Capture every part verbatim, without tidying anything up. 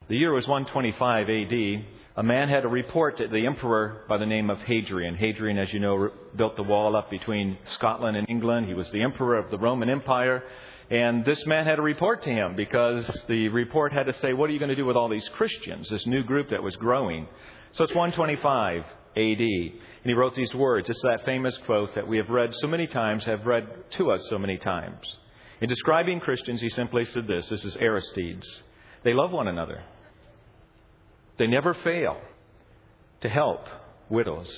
The year was one twenty-five A D. A man had a report to the emperor by the name of Hadrian. Hadrian, as you know, built the wall up between Scotland and England. He was the emperor of the Roman Empire. And this man had a report to him because the report had to say, what are you going to do with all these Christians, this new group that was growing? So it's one twenty-five A D. And he wrote these words. It's that famous quote that we have read so many times, have read to us so many times. In describing Christians, he simply said this. This is Aristides. They love one another. They never fail to help widows.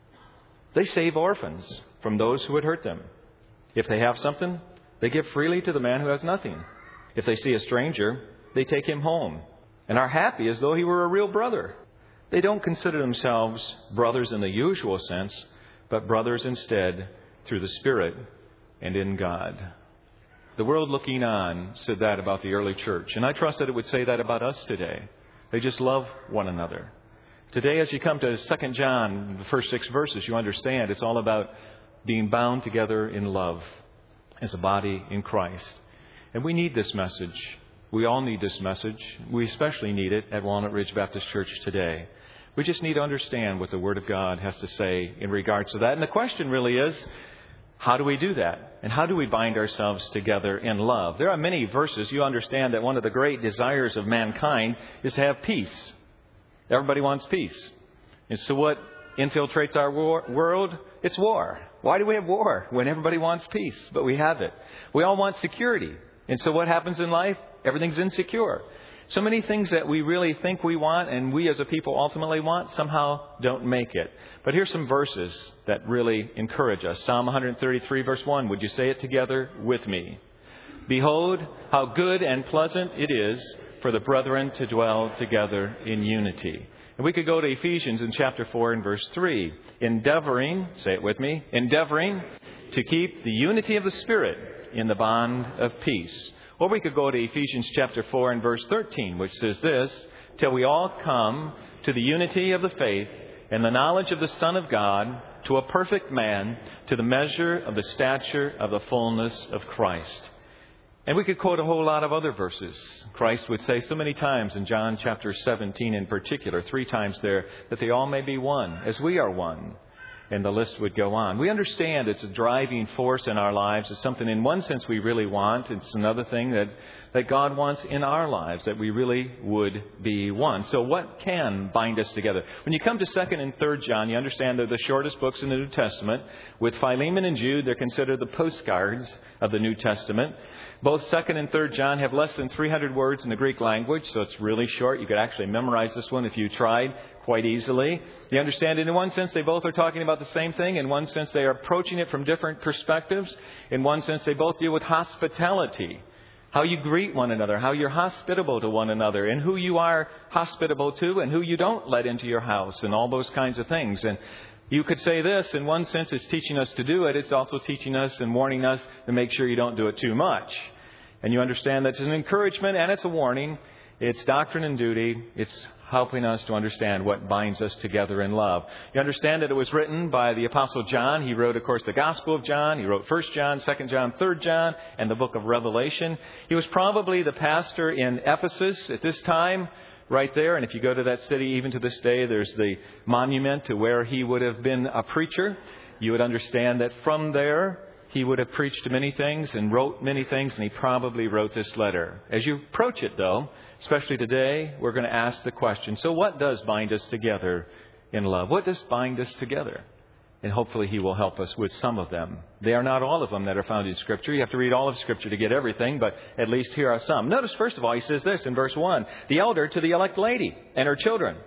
They save orphans from those who would hurt them. If they have something, they give freely to the man who has nothing. If they see a stranger, they take him home and are happy as though he were a real brother. They don't consider themselves brothers in the usual sense, but brothers instead through the Spirit and in God. The world looking on said that about the early church, and I trust that it would say that about us today. They just love one another. Today, as you come to Second John, the first six verses, you understand it's all about being bound together in love as a body in Christ. And we need this message. We all need this message. We especially need it at Walnut Ridge Baptist Church today. We just need to understand what the Word of God has to say in regards to that. And the question really is, how do we do that? And how do we bind ourselves together in love? There are many verses. You understand that one of the great desires of mankind is to have peace. Everybody wants peace. And so what infiltrates our war- world? It's war. Why do we have war when everybody wants peace? But we have it. We all want security. And so what happens in life? Everything's insecure. So many things that we really think we want and we as a people ultimately want somehow don't make it. But here's some verses that really encourage us. Psalm one thirty-three verse one. Would you say it together with me? Behold, how good and pleasant it is for the brethren to dwell together in unity. And we could go to Ephesians in chapter four and verse three. Endeavoring, say it with me, endeavoring to keep the unity of the Spirit in the bond of peace. Or we could go to Ephesians chapter four and verse thirteen, which says this, till we all come to the unity of the faith and the knowledge of the Son of God, to a perfect man, to the measure of the stature of the fullness of Christ. And we could quote a whole lot of other verses. Christ would say so many times in John chapter seventeen in particular, three times there, that they all may be one, as we are one. And the list would go on. We understand it's a driving force in our lives. It's something in one sense we really want. It's another thing that, that God wants in our lives, that we really would be one. So what can bind us together? When you come to Second and Third John, you understand they're the shortest books in the New Testament. With Philemon and Jude, they're considered the postcards of the New Testament. Both Second and Third John have less than three hundred words in the Greek language, so it's really short. You could actually memorize this one if you tried quite easily. You understand it in one sense they both are talking about the same thing. In one sense they are approaching it from different perspectives. In one sense they both deal with hospitality. How you greet one another, how you're hospitable to one another, and who you are hospitable to and who you don't let into your house, and all those kinds of things. And you could say this, in one sense it's teaching us to do it. It's also teaching us and warning us to make sure you don't do it too much. And you understand that it's an encouragement and it's a warning. It's doctrine and duty. It's helping us to understand what binds us together in love. You understand that it was written by the Apostle John. He wrote, of course, the Gospel of John. He wrote First John, Second John, Third John, and the book of Revelation. He was probably the pastor in Ephesus at this time, right there. And if you go to that city, even to this day, there's the monument to where he would have been a preacher. You would understand that from there, he would have preached many things and wrote many things, and he probably wrote this letter. As you approach it, though, especially today, we're going to ask the question, so what does bind us together in love? What does bind us together? And hopefully he will help us with some of them. They are not all of them that are found in Scripture. You have to read all of Scripture to get everything, but at least here are some. Notice, first of all, he says this in verse one, the elder to the elect lady and her children.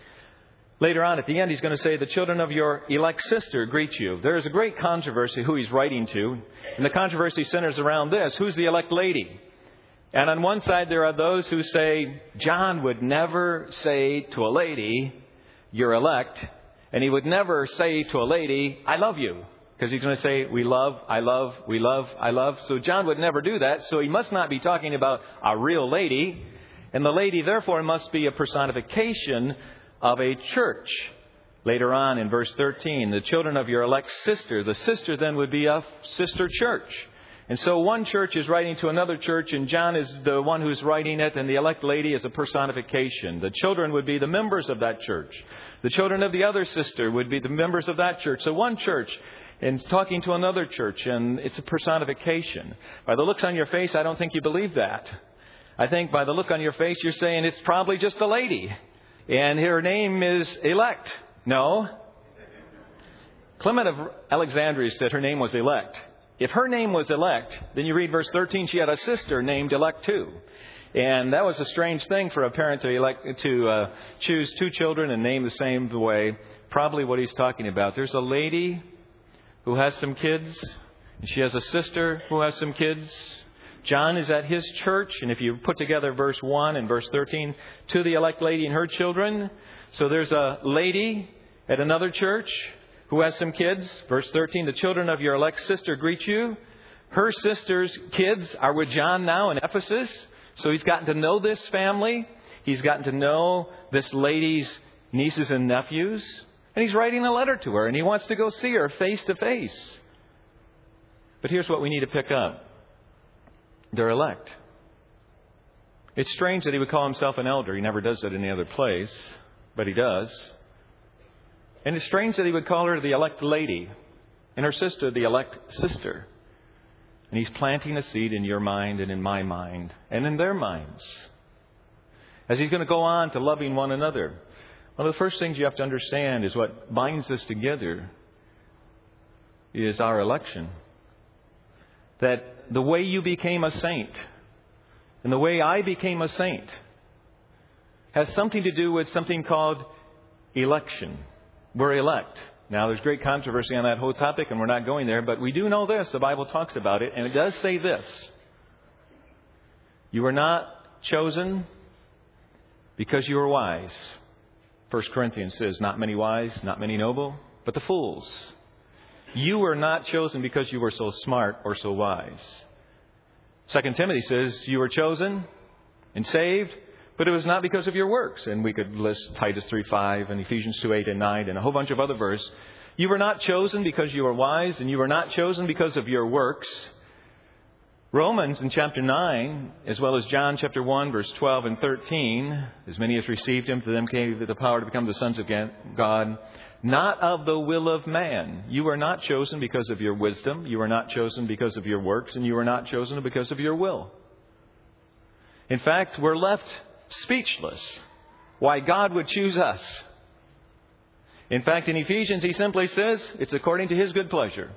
Later on at the end, he's going to say, the children of your elect sister greet you. There is a great controversy who he's writing to. And the controversy centers around this. Who's the elect lady? And on one side, there are those who say, John would never say to a lady, you're elect. And he would never say to a lady, I love you. Because he's going to say, we love, I love, we love, I love. So John would never do that. So he must not be talking about a real lady. And the lady, therefore, must be a personification of a church. Later on in verse thirteen, the children of your elect sister. The sister then would be a sister church. And so one church is writing to another church, and John is the one who's writing it, and the elect lady is a personification. The children would be the members of that church. The children of the other sister would be the members of that church. So one church is talking to another church, and it's a personification. By the looks on your face, I don't think you believe that. I think by the look on your face, you're saying it's probably just a lady, and her name is Elect. No. Clement of Alexandria said her name was Elect. If her name was Elect, then you read verse thirteen, she had a sister named Elect too. And that was a strange thing for a parent to elect to uh, choose two children and name the same way. Probably what he's talking about. There's a lady who has some kids, and she has a sister who has some kids. John is at his church, and if you put together verse one and verse thirteen, to the elect lady and her children. So there's a lady at another church who has some kids. Verse thirteen, the children of your elect sister greet you. Her sister's kids are with John now in Ephesus. So he's gotten to know this family. He's gotten to know this lady's nieces and nephews. And he's writing a letter to her, and he wants to go see her face to face. But here's what we need to pick up. They're elect. It's strange that he would call himself an elder. He never does that in any other place, but he does. And it's strange that he would call her the elect lady and her sister the elect sister. And he's planting a seed in your mind and in my mind and in their minds. As he's going to go on to loving one another. One of the first things you have to understand is what binds us together is our election. That the way you became a saint and the way I became a saint has something to do with something called election. We're elect. Now, there's great controversy on that whole topic, and we're not going there. But we do know this. The Bible talks about it, and it does say this. You were not chosen because you were wise. First Corinthians says, not many wise, not many noble, but the fools. You were not chosen because you were so smart or so wise. Second Timothy says, you were chosen and saved, but it was not because of your works. And we could list Titus three five and Ephesians two eight and nine and a whole bunch of other verses. You were not chosen because you were wise, and you were not chosen because of your works. Romans in chapter nine, as well as John chapter one, verse twelve and thirteen. As many as received him, to them gave the power to become the sons of God. Not of the will of man. You were not chosen because of your wisdom. You were not chosen because of your works. And you were not chosen because of your will. In fact, we're left speechless why God would choose us. In fact, in Ephesians, he simply says it's according to his good pleasure.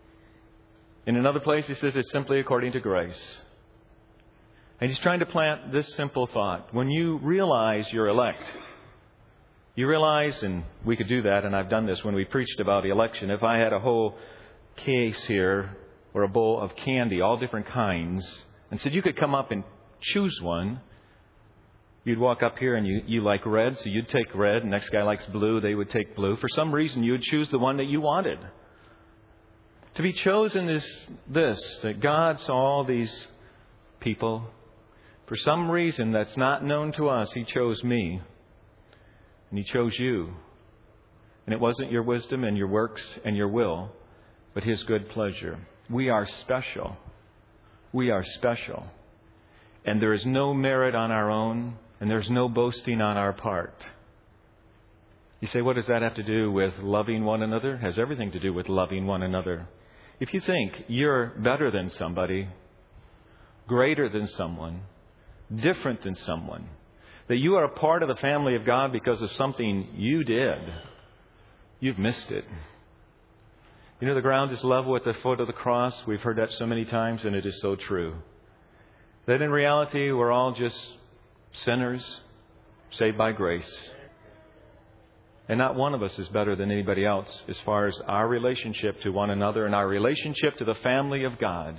In another place, he says it's simply according to grace. And he's trying to plant this simple thought. When you realize you're elect, you realize, and we could do that, and I've done this when we preached about the election. If I had a whole case here or a bowl of candy, all different kinds, and said you could come up and choose one, you'd walk up here and you, you like red, so you'd take red. The next guy likes blue, they would take blue. For some reason, you would choose the one that you wanted. To be chosen is this, that God saw all these people. For some reason that's not known to us, he chose me. And he chose you. And it wasn't your wisdom and your works and your will, but his good pleasure. We are special. We are special. And there is no merit on our own. And there's no boasting on our part. You say, what does that have to do with loving one another? It has everything to do with loving one another. If you think you're better than somebody, greater than someone, different than someone, that you are a part of the family of God because of something you did, you've missed it. You know, the ground is level at the foot of the cross. We've heard that so many times, and it is so true. That in reality, we're all just sinners saved by grace. And not one of us is better than anybody else as far as our relationship to one another and our relationship to the family of God.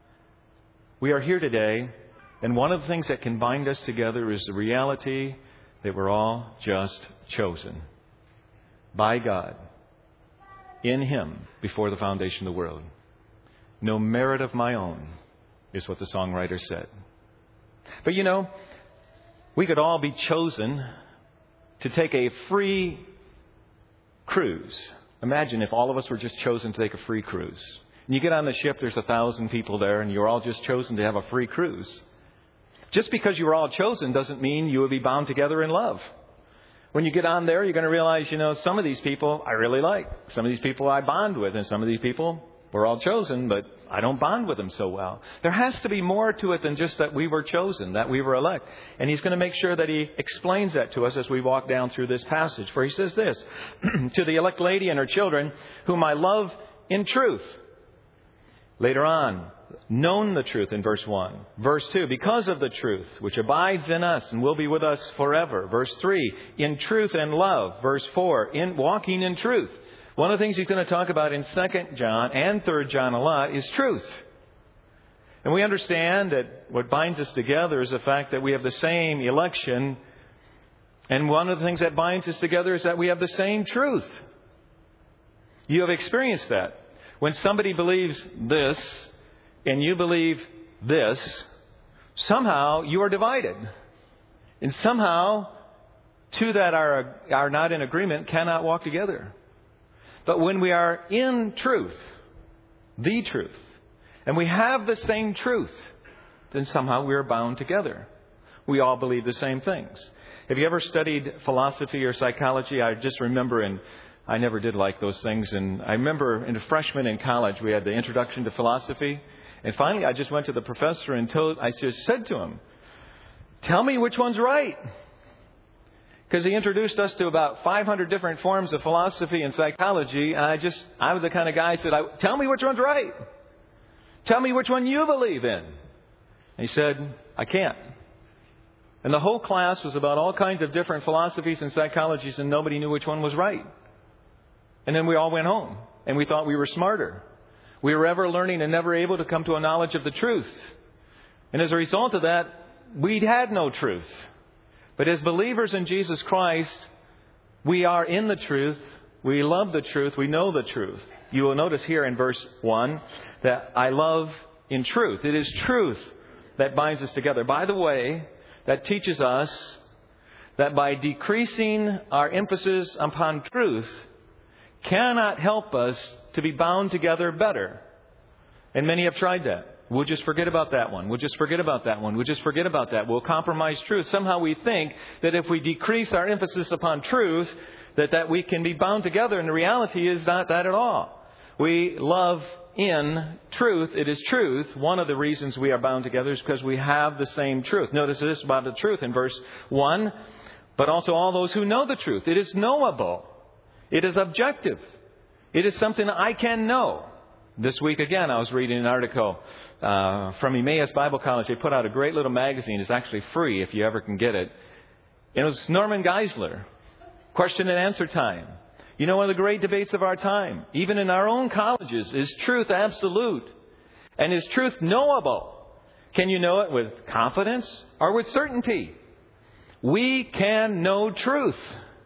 We are here today, and one of the things that can bind us together is the reality that we're all just chosen by God in him before the foundation of the world. No merit of my own is what the songwriter said. But you know, we could all be chosen to take a free cruise. Imagine if all of us were just chosen to take a free cruise. And you get on the ship, there's a thousand people there, and you're all just chosen to have a free cruise. Just because you were all chosen doesn't mean you will be bound together in love. When you get on there, you're going to realize, you know, some of these people I really like. Some of these people I bond with, and some of these people we're all chosen, but I don't bond with them so well. There has to be more to it than just that we were chosen, that we were elect. And he's going to make sure that he explains that to us as we walk down through this passage. For he says this, to the elect lady and her children, whom I love in truth. Later on, known the truth in verse one. Verse two, because of the truth, which abides in us and will be with us forever. Verse three, in truth and love. Verse four, in walking in truth. One of the things he's going to talk about in Second John and Third John a lot is truth. And we understand that what binds us together is the fact that we have the same election. And one of the things that binds us together is that we have the same truth. You have experienced that. When somebody believes this and you believe this, somehow you are divided. And somehow two that are, are not in agreement cannot walk together. But when we are in truth, the truth, and we have the same truth, then somehow we are bound together. We all believe the same things. Have you ever studied philosophy or psychology? I just remember, and I never did like those things. And I remember in a freshman in college, we had the introduction to philosophy. And finally, I just went to the professor and told, I just said to him, tell me which one's right. Because he introduced us to about five hundred different forms of philosophy and psychology. And I just, I was the kind of guy who said, tell me which one's right. Tell me which one you believe in. And he said, I can't. And the whole class was about all kinds of different philosophies and psychologies, and nobody knew which one was right. And then we all went home, and we thought we were smarter. We were ever learning and never able to come to a knowledge of the truth. And as a result of that, we had no truth. But as believers in Jesus Christ, we are in the truth. We love the truth. We know the truth. You will notice here in verse one that I love in truth. It is truth that binds us together. By the way, that teaches us that by decreasing our emphasis upon truth cannot help us to be bound together better. And many have tried that. We'll just forget about that one. We'll just forget about that one. We'll just forget about that. We'll compromise truth. Somehow we think that if we decrease our emphasis upon truth, that, that we can be bound together. And the reality is not that at all. We love in truth. It is truth. One of the reasons we are bound together is because we have the same truth. Notice this about the truth in verse one. But also all those who know the truth. It is knowable. It is objective. It is something I can know. This week, again, I was reading an article uh, from Emmaus Bible College. They put out a great little magazine. It's actually free if you ever can get it. It was Norman Geisler. Question and answer time. You know, one of the great debates of our time, even in our own colleges, is truth absolute? And is truth knowable? Can you know it with confidence or with certainty? We can know truth.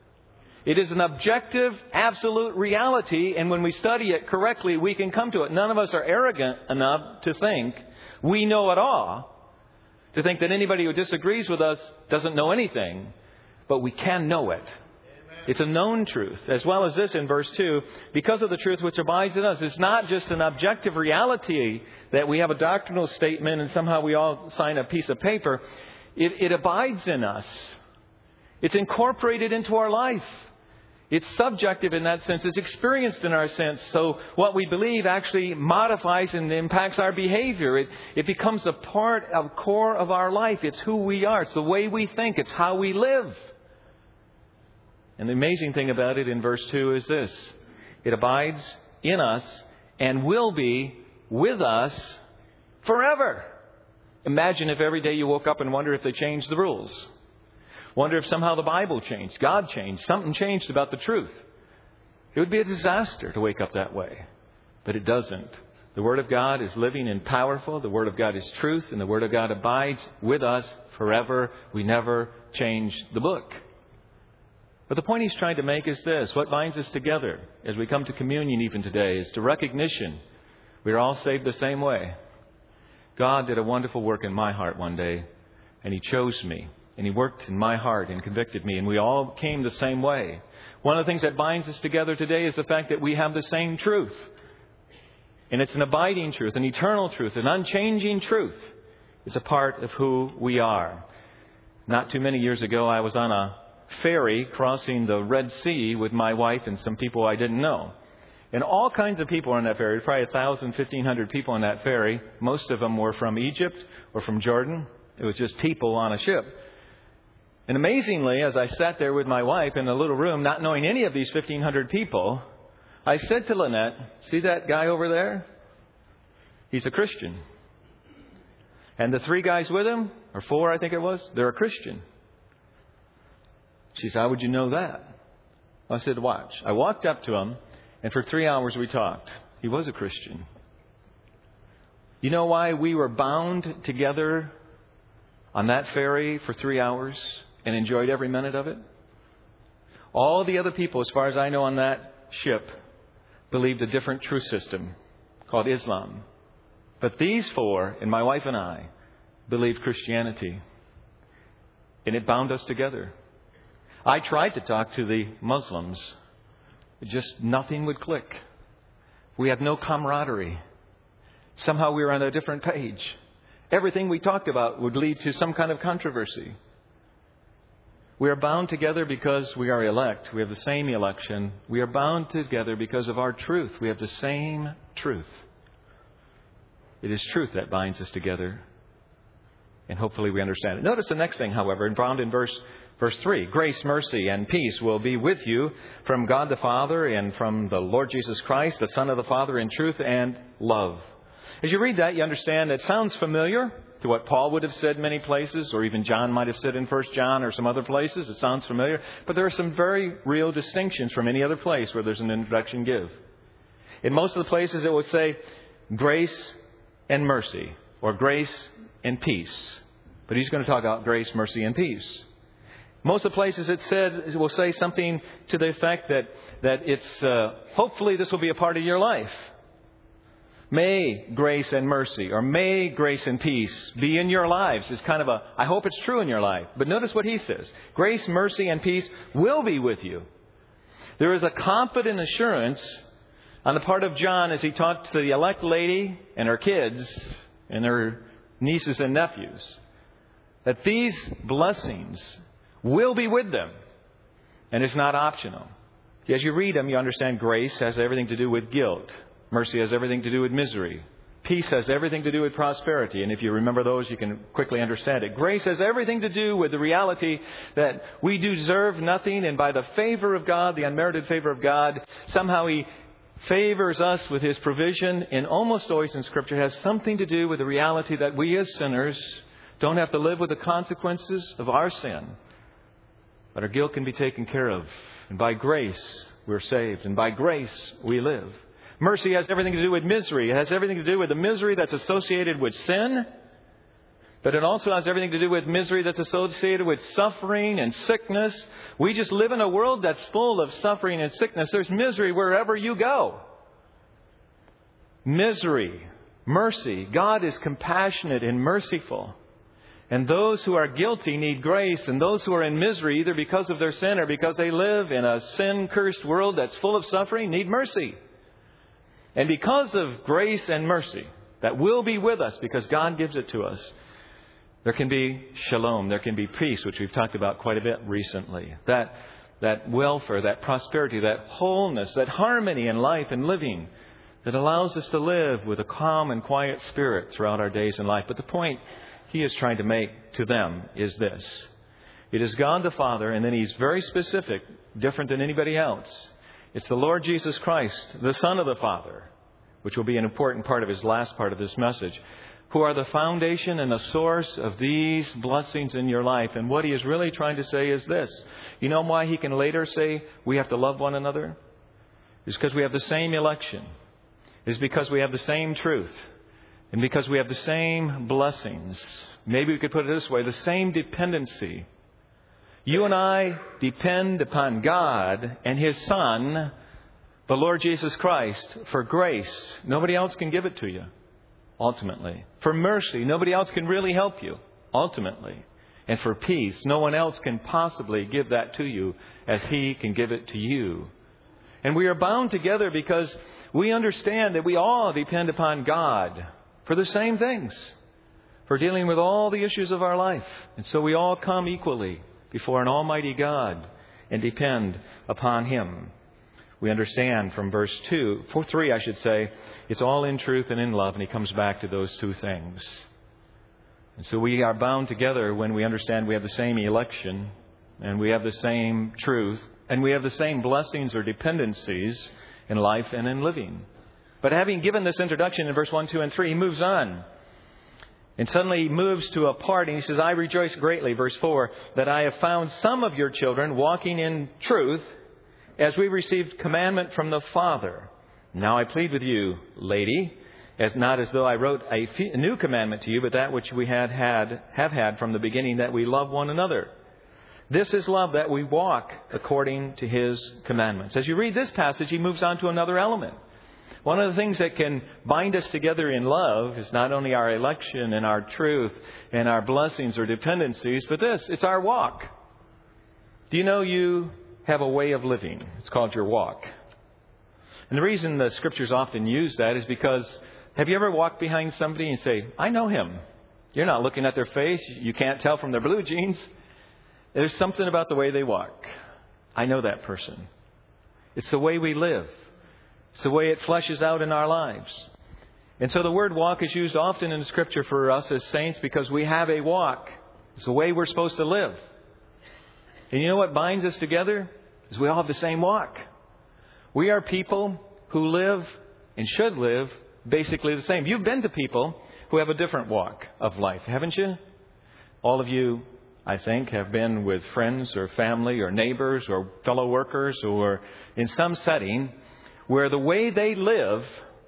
It is an objective, absolute reality, and when we study it correctly, we can come to it. None of us are arrogant enough to think we know it all, to think that anybody who disagrees with us doesn't know anything, but we can know it. Amen. It's a known truth. As well as this in verse two, because of the truth which abides in us, it's not just an objective reality that we have a doctrinal statement and somehow we all sign a piece of paper. It, it abides in us. It's incorporated into our life. It's subjective in that sense. It's experienced in our sense. So what we believe actually modifies and impacts our behavior. It, it becomes a part of core of our life. It's who we are. It's the way we think. It's how we live. And the amazing thing about it in verse two is this. It abides in us and will be with us forever. Imagine if every day you woke up and wonder if they changed the rules. Wonder if somehow the Bible changed, God changed, something changed about the truth. It would be a disaster to wake up that way. But it doesn't. The Word of God is living and powerful. The Word of God is truth. And the Word of God abides with us forever. We never change the book. But the point he's trying to make is this. What binds us together as we come to communion even today is the recognition we're all saved the same way. God did a wonderful work in my heart one day. And He chose me. And He worked in my heart and convicted me. And we all came the same way. One of the things that binds us together today is the fact that we have the same truth. And it's an abiding truth, an eternal truth, an unchanging truth. It's a part of who we are. Not too many years ago, I was on a ferry crossing the Red Sea with my wife and some people I didn't know. And all kinds of people on that ferry, probably one thousand, fifteen hundred people on that ferry. Most of them were from Egypt or from Jordan. It was just people on a ship. And amazingly, as I sat there with my wife in a little room, not knowing any of these fifteen hundred people, I said to Lynette, see that guy over there? He's a Christian. And the three guys with him, or four I think it was, they're a Christian. She said, how would you know that? I said, watch. I walked up to him, and for three hours we talked. He was a Christian. You know why we were bound together on that ferry for three hours and enjoyed every minute of it? All the other people, as far as I know, on that ship believed a different truth system called Islam. But these four, and my wife and I, believed Christianity. And it bound us together. I tried to talk to the Muslims. Just nothing would click. We had no camaraderie. Somehow we were on a different page. Everything we talked about would lead to some kind of controversy. We are bound together because we are elect. We have the same election. We are bound together because of our truth. We have the same truth. It is truth that binds us together. And hopefully we understand it. Notice the next thing, however, found in verse verse three. Grace, mercy, and peace will be with you from God the Father and from the Lord Jesus Christ, the Son of the Father, in truth and love. As you read that, you understand it sounds familiar to what Paul would have said in many places, or even John might have said in First John or some other places. It sounds familiar. But there are some very real distinctions from any other place where there's an introduction give. In most of the places it will say grace and mercy, or grace and peace. But he's going to talk about grace, mercy, and peace. Most of the places it says, it will say something to the effect that, that it's, uh, hopefully this will be a part of your life. May grace and mercy, or may grace and peace be in your lives. It's kind of a, I hope it's true in your life. But notice what he says. Grace, mercy, and peace will be with you. There is a confident assurance on the part of John as he talked to the elect lady and her kids and her nieces and nephews, that these blessings will be with them. And it's not optional. As you read them, you understand grace has everything to do with guilt. Mercy has everything to do with misery. Peace has everything to do with prosperity. And if you remember those, you can quickly understand it. Grace has everything to do with the reality that we deserve nothing. And by the favor of God, the unmerited favor of God, somehow He favors us with His provision. And almost always in Scripture has something to do with the reality that we as sinners don't have to live with the consequences of our sin. But our guilt can be taken care of. And by grace, we're saved. And by grace, we live. Mercy has everything to do with misery. It has everything to do with the misery that's associated with sin. But it also has everything to do with misery that's associated with suffering and sickness. We just live in a world that's full of suffering and sickness. There's misery wherever you go. Misery, mercy. God is compassionate and merciful. And those who are guilty need grace. And those who are in misery, either because of their sin or because they live in a sin-cursed world that's full of suffering, need mercy. And because of grace and mercy that will be with us because God gives it to us, there can be shalom, there can be peace, which we've talked about quite a bit recently. That, that welfare, that prosperity, that wholeness, that harmony in life and living that allows us to live with a calm and quiet spirit throughout our days in life. But the point he is trying to make to them is this. It is God the Father, and then He's very specific, different than anybody else. It's the Lord Jesus Christ, the Son of the Father, which will be an important part of His last part of this message, who are the foundation and the source of these blessings in your life. And what He is really trying to say is this. You know why He can later say we have to love one another? It's because we have the same election. It's because we have the same truth. And because we have the same blessings. Maybe we could put it this way, the same dependency. You and I depend upon God and His Son, the Lord Jesus Christ, for grace. Nobody else can give it to you, ultimately. For mercy, nobody else can really help you, ultimately. And for peace, no one else can possibly give that to you as He can give it to you. And we are bound together because we understand that we all depend upon God for the same things, for dealing with all the issues of our life. And so we all come equally before an almighty God and depend upon Him. We understand from verse two, for three I should say, it's all in truth and in love, and he comes back to those two things. And so we are bound together when we understand we have the same election, and we have the same truth, and we have the same blessings or dependencies in life and in living. But having given this introduction in verse one, two, and three, he moves on. And suddenly he moves to a part, and he says, I rejoice greatly, verse four, that I have found some of your children walking in truth, as we received commandment from the Father. Now I plead with you, lady, as not as though I wrote a new commandment to you, but that which we had had have had from the beginning, that we love one another. This is love, that we walk according to His commandments. As you read this passage, he moves on to another element. One of the things that can bind us together in love is not only our election and our truth and our blessings or dependencies, but this, it's our walk. Do you know you have a way of living? It's called your walk. And the reason the Scriptures often use that is because, have you ever walked behind somebody and say, I know him? You're not looking at their face. You can't tell from their blue jeans. There's something about the way they walk. I know that person. It's the way we live. It's the way it fleshes out in our lives. And so the word walk is used often in Scripture for us as saints because we have a walk. It's the way we're supposed to live. And you know what binds us together? Is we all have the same walk. We are people who live and should live basically the same. You've been to people who have a different walk of life, haven't you? All of you, I think, have been with friends or family or neighbors or fellow workers or in some setting where the way they live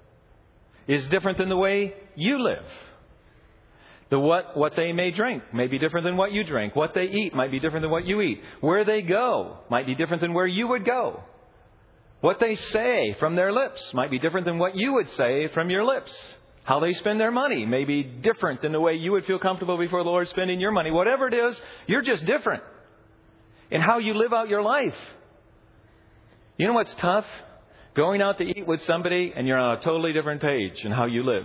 is different than the way you live. The what, what they may drink may be different than what you drink. What they eat might be different than what you eat. Where they go might be different than where you would go. What they say from their lips might be different than what you would say from your lips. How they spend their money may be different than the way you would feel comfortable before the Lord spending your money. Whatever it is, you're just different in how you live out your life. You know what's tough? Going out to eat with somebody and you're on a totally different page in how you live.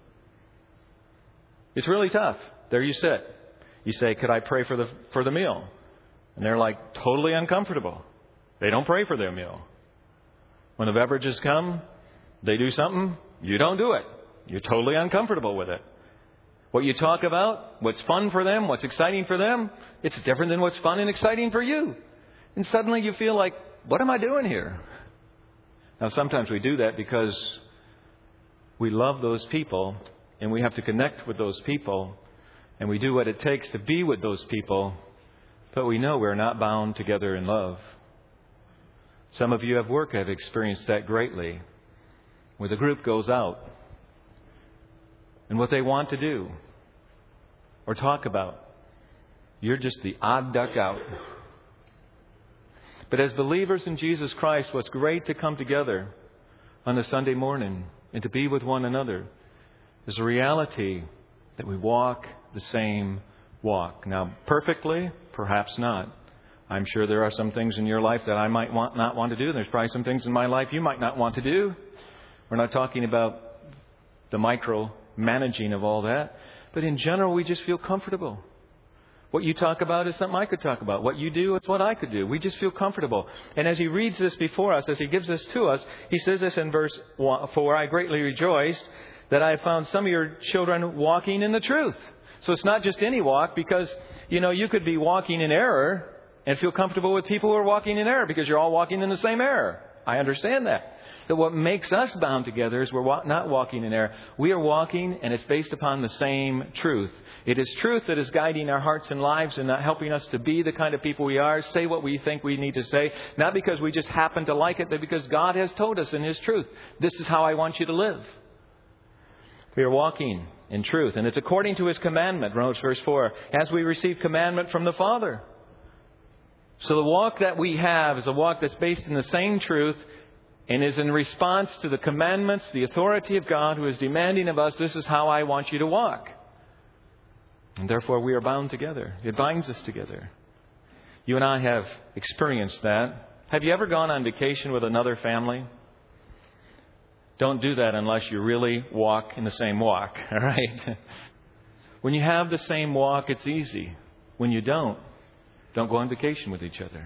It's really tough. There you sit. You say, could I pray for the for the meal? And they're like totally uncomfortable. They don't pray for their meal. When the beverages come, they do something. You don't do it. You're totally uncomfortable with it. What you talk about, what's fun for them, what's exciting for them, it's different than what's fun and exciting for you. And suddenly you feel like, what am I doing here? Now, sometimes we do that because we love those people and we have to connect with those people, and we do what it takes to be with those people, but we know we're not bound together in love. Some of you at work have experienced that greatly, where the group goes out and what they want to do or talk about, you're just the odd duck out. But as believers in Jesus Christ, what's great to come together on a Sunday morning and to be with one another is a reality that we walk the same walk. Now, perfectly, perhaps not. I'm sure there are some things in your life that I might want, not want to do. There's probably some things in my life you might not want to do. We're not talking about the micro managing of all that. But in general, we just feel comfortable. What you talk about is something I could talk about. What you do is what I could do. We just feel comfortable. And as he reads this before us, as he gives this to us, he says this in verse four, I greatly rejoiced that I have found some of your children walking in the truth. So it's not just any walk, because, you know, you could be walking in error and feel comfortable with people who are walking in error because you're all walking in the same error. I understand that. But what makes us bound together is we're not walking in error. We are walking, and it's based upon the same truth. It is truth that is guiding our hearts and lives and not helping us to be the kind of people we are, say what we think we need to say, not because we just happen to like it, but because God has told us in His truth, this is how I want you to live. We are walking in truth, and it's according to His commandment, Romans verse four, as we receive commandment from the Father. So the walk that we have is a walk that's based in the same truth and is in response to the commandments, the authority of God, who is demanding of us, this is how I want you to walk. And therefore we are bound together. It binds us together. You and I have experienced that. Have you ever gone on vacation with another family? Don't do that unless you really walk in the same walk, all right? When you have the same walk, it's easy. When you don't, don't go on vacation with each other.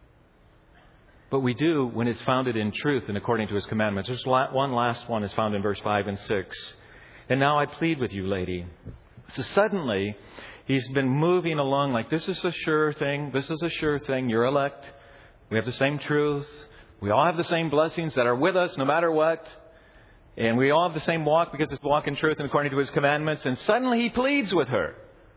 But we do when it's founded in truth and according to His commandments. There's one last one is found in verse five and six. And now I plead with you, lady. So suddenly, he's been moving along like this is a sure thing. This is a sure thing. You're elect. We have the same truth. We all have the same blessings that are with us no matter what. And we all have the same walk because it's walk in truth and according to His commandments. And suddenly he pleads with her.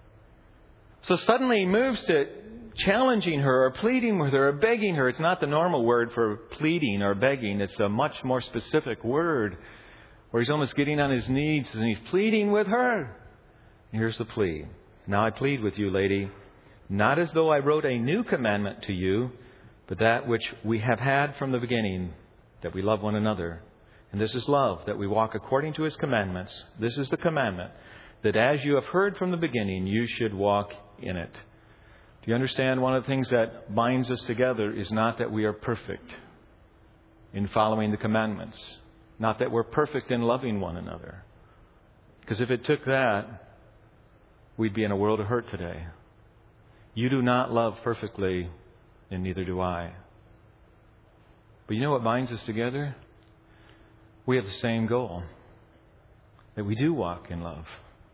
So suddenly he moves to challenging her or pleading with her or begging her. It's not the normal word for pleading or begging. It's a much more specific word where he's almost getting on his knees and he's pleading with her. Here's the plea. Now I plead with you, lady, not as though I wrote a new commandment to you, but that which we have had from the beginning, that we love one another. And this is love, that we walk according to His commandments. This is the commandment, that as you have heard from the beginning, you should walk in it. Do you understand? One of the things that binds us together is not that we are perfect in following the commandments. Not that we're perfect in loving one another. Because if it took that, we'd be in a world of hurt today. You do not love perfectly, and neither do I. But you know what binds us together? We have the same goal. That we do walk in love.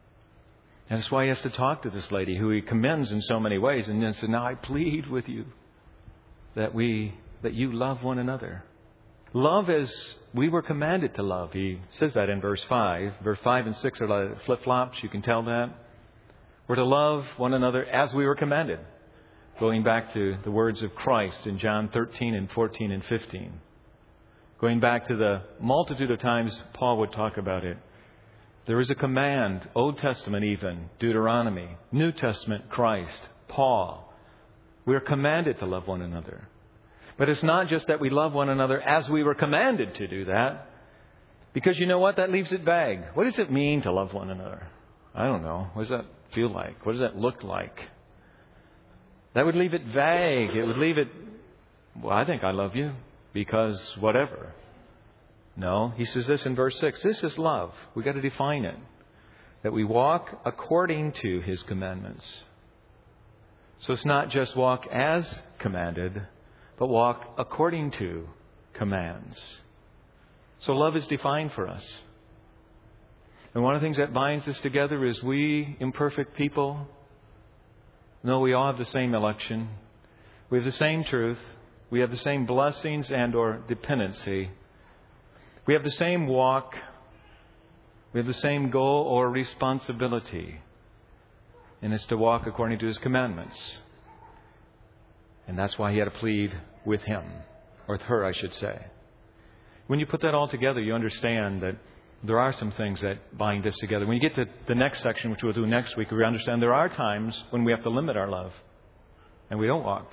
And that's why he has to talk to this lady who he commends in so many ways. And then says, now I plead with you that we, that you love one another. Love as we were commanded to love. He says that in verse five. Verse five and six are like flip-flops. You can tell that. We're to love one another as we were commanded. Going back to the words of Christ in John thirteen and fourteen and fifteen. Going back to the multitude of times Paul would talk about it. There is a command, Old Testament even, Deuteronomy, New Testament, Christ, Paul. We are commanded to love one another. But it's not just that we love one another as we were commanded to do that. Because you know what? That leaves it vague. What does it mean to love one another? I don't know. What does that feel like? What does that look like? That would leave it vague. It would leave it, well, I think I love you because whatever. No, he says this in verse six. This is love. We've got to define it. That we walk according to His commandments. So it's not just walk as commanded, but walk according to commands. So love is defined for us. And one of the things that binds us together is we, imperfect people, know we all have the same election. We have the same truth. We have the same blessings and or dependency. We have the same walk. We have the same goal or responsibility. And it's to walk according to His commandments. And that's why he had to plead with him. Or with her, I should say. When you put that all together, you understand that there are some things that bind us together. When you get to the next section, which we'll do next week, we understand there are times when we have to limit our love. And we don't walk.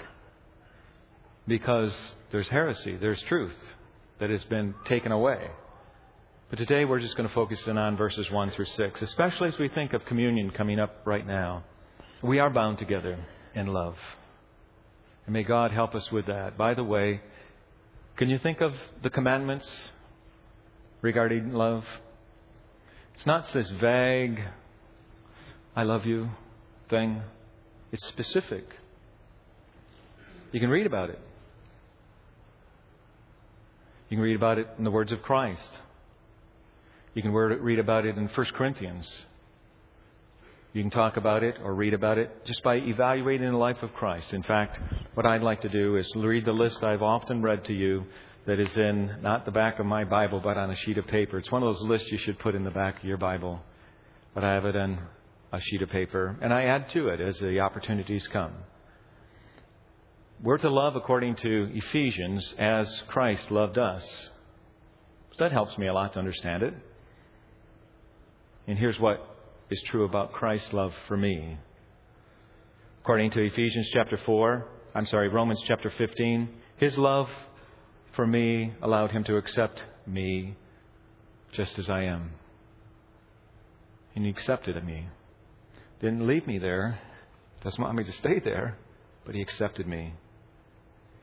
Because there's heresy, there's truth that has been taken away. But today we're just going to focus in on verses one through six, especially as we think of communion coming up right now. We are bound together in love. And may God help us with that. By the way, can you think of the commandments regarding love? It's not this vague, I love you thing. It's specific. You can read about it. You can read about it in the words of Christ. You can read about it in First Corinthians. You can talk about it or read about it just by evaluating the life of Christ. In fact, what I'd like to do is read the list I've often read to you that is in not the back of my Bible, but on a sheet of paper. It's one of those lists you should put in the back of your Bible. But I have it on a sheet of paper, and I add to it as the opportunities come. We're to love according to Ephesians as Christ loved us. So that helps me a lot to understand it. And here's what is true about Christ's love for me. According to Ephesians chapter four, I'm sorry, Romans chapter fifteen, His love for me allowed Him to accept me just as I am. And He accepted me. Didn't leave me there. Doesn't want me to stay there, but He accepted me.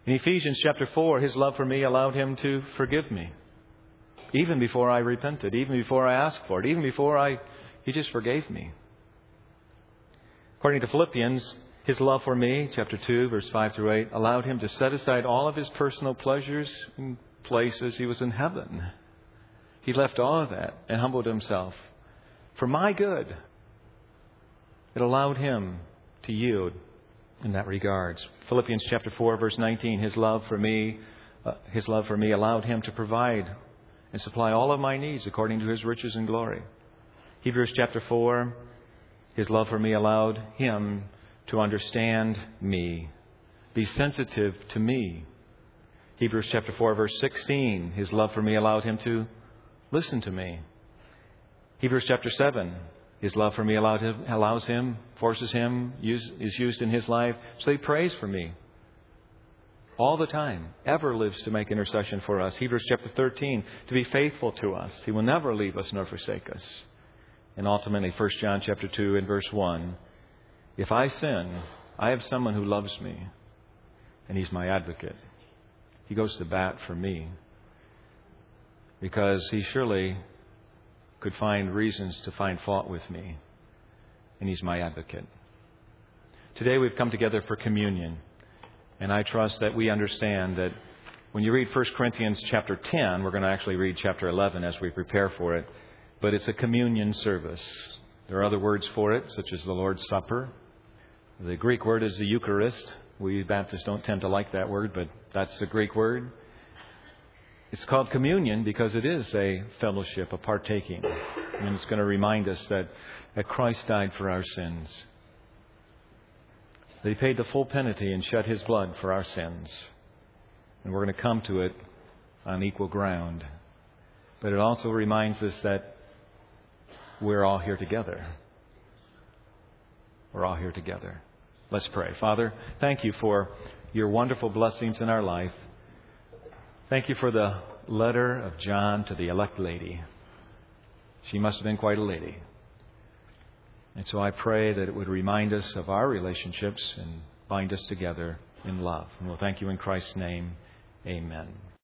In Ephesians chapter four, His love for me allowed Him to forgive me. Even before I repented, even before I asked for it, even before I, He just forgave me. According to Philippians, His love for me, chapter two, verse five through eight, allowed Him to set aside all of His personal pleasures and places. He was in heaven. He left all of that and humbled Himself for my good. It allowed Him to yield in that regards. Philippians chapter four, verse nineteen, His love for me, uh, His love for me allowed Him to provide and supply all of my needs according to His riches and glory. Hebrews chapter four, His love for me allowed Him to understand me, be sensitive to me. Hebrews chapter four, verse sixteen, His love for me allowed Him to listen to me. Hebrews chapter seven, His love for me allowed him, allows Him, forces Him, use, is used in His life. So He prays for me all the time, ever lives to make intercession for us. Hebrews chapter thirteen, to be faithful to us. He will never leave us nor forsake us. And ultimately, First John chapter two and verse one, if I sin, I have someone who loves me, and He's my advocate. He goes to bat for me because He surely could find reasons to find fault with me, and He's my advocate. Today we've come together for communion, and I trust that we understand that when you read First Corinthians chapter ten, we're going to actually read chapter eleven as we prepare for it, but it's a communion service. There are other words for it, such as the Lord's Supper. The Greek word is the Eucharist. We Baptists don't tend to like that word, but that's the Greek word. It's called communion because it is a fellowship, a partaking. And it's going to remind us that, that Christ died for our sins. That He paid the full penalty and shed His blood for our sins. And we're going to come to it on equal ground. But it also reminds us that we're all here together. We're all here together. Let's pray. Father, thank You for Your wonderful blessings in our life. Thank You for the letter of John to the elect lady. She must have been quite a lady. And so I pray that it would remind us of our relationships and bind us together in love. And we'll thank You in Christ's name. Amen.